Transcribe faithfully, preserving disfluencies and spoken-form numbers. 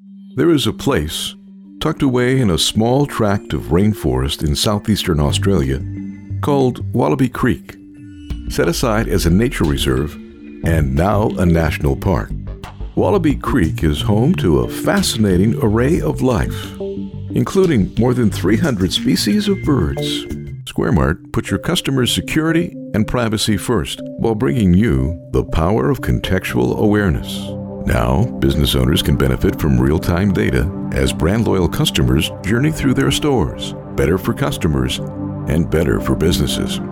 There is a place tucked away in a small tract of rainforest in southeastern Australia called Wallaby Creek, set aside as a nature reserve and now a national park. Wallaby Creek is home to a fascinating array of life, including more than three hundred species of birds. SquareMart puts your customers' security and privacy first while bringing you the power of contextual awareness. Now, business owners can benefit from real-time data as brand-loyal customers journey through their stores. Better for customers and better for businesses.